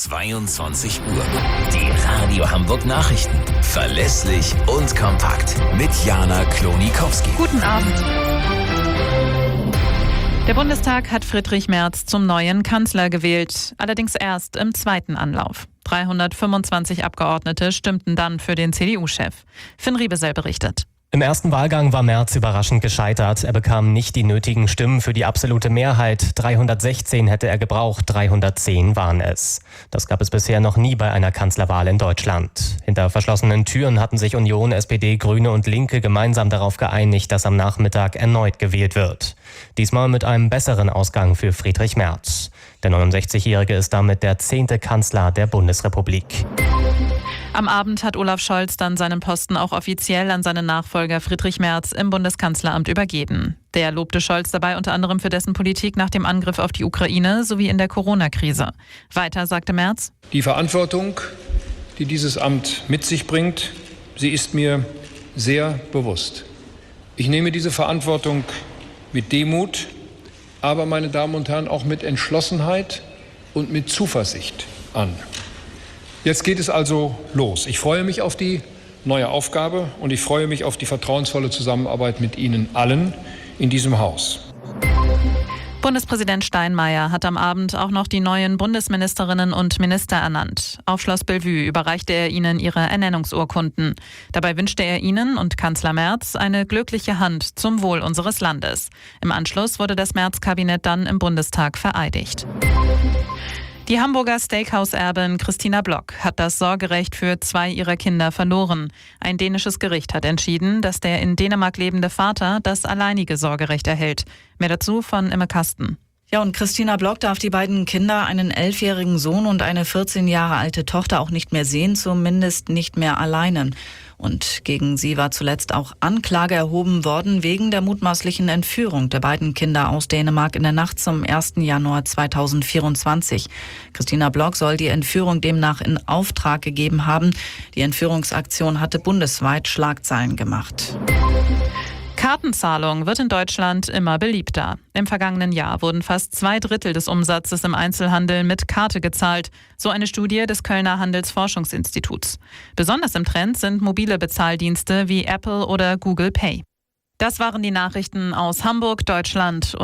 22 Uhr. Die Radio Hamburg Nachrichten. Verlässlich und kompakt. Mit Jana Klonikowski. Guten Abend. Der Bundestag hat Friedrich Merz zum neuen Kanzler gewählt, allerdings erst im zweiten Anlauf. 325 Abgeordnete stimmten dann für den CDU-Chef. Finn Riebesell berichtet. Im ersten Wahlgang war Merz überraschend gescheitert. Er bekam nicht die nötigen Stimmen für die absolute Mehrheit. 316 hätte er gebraucht, 310 waren es. Das gab es bisher noch nie bei einer Kanzlerwahl in Deutschland. Hinter verschlossenen Türen hatten sich Union, SPD, Grüne und Linke gemeinsam darauf geeinigt, dass am Nachmittag erneut gewählt wird. Diesmal mit einem besseren Ausgang für Friedrich Merz. Der 69-Jährige ist damit der 10. Kanzler der Bundesrepublik. Am Abend hat Olaf Scholz dann seinen Posten auch offiziell an seinen Nachfolger Friedrich Merz im Bundeskanzleramt übergeben. Der lobte Scholz dabei unter anderem für dessen Politik nach dem Angriff auf die Ukraine sowie in der Corona-Krise. Weiter sagte Merz: Die Verantwortung, die dieses Amt mit sich bringt, sie ist mir sehr bewusst. Ich nehme diese Verantwortung mit Demut, aber, meine Damen und Herren, auch mit Entschlossenheit und mit Zuversicht an. Jetzt geht es also los. Ich freue mich auf die neue Aufgabe und ich freue mich auf die vertrauensvolle Zusammenarbeit mit Ihnen allen in diesem Haus. Bundespräsident Steinmeier hat am Abend auch noch die neuen Bundesministerinnen und Minister ernannt. Auf Schloss Bellevue überreichte er ihnen ihre Ernennungsurkunden. Dabei wünschte er ihnen und Kanzler Merz eine glückliche Hand zum Wohl unseres Landes. Im Anschluss wurde das Merz-Kabinett dann im Bundestag vereidigt. Die Hamburger Steakhouse-Erbin Christina Block hat das Sorgerecht für 2 ihrer Kinder verloren. Ein dänisches Gericht hat entschieden, dass der in Dänemark lebende Vater das alleinige Sorgerecht erhält. Mehr dazu von Imme Kasten. Ja, und Christina Block darf die beiden Kinder, einen 11-jährigen Sohn und eine 14 Jahre alte Tochter, auch nicht mehr sehen, zumindest nicht mehr alleine. Und gegen sie war zuletzt auch Anklage erhoben worden wegen der mutmaßlichen Entführung der beiden Kinder aus Dänemark in der Nacht zum 1. Januar 2024. Christina Block soll die Entführung demnach in Auftrag gegeben haben. Die Entführungsaktion hatte bundesweit Schlagzeilen gemacht. Kartenzahlung wird in Deutschland immer beliebter. Im vergangenen Jahr wurden fast 2/3 des Umsatzes im Einzelhandel mit Karte gezahlt, so eine Studie des Kölner Handelsforschungsinstituts. Besonders im Trend sind mobile Bezahldienste wie Apple oder Google Pay. Das waren die Nachrichten aus Hamburg, Deutschland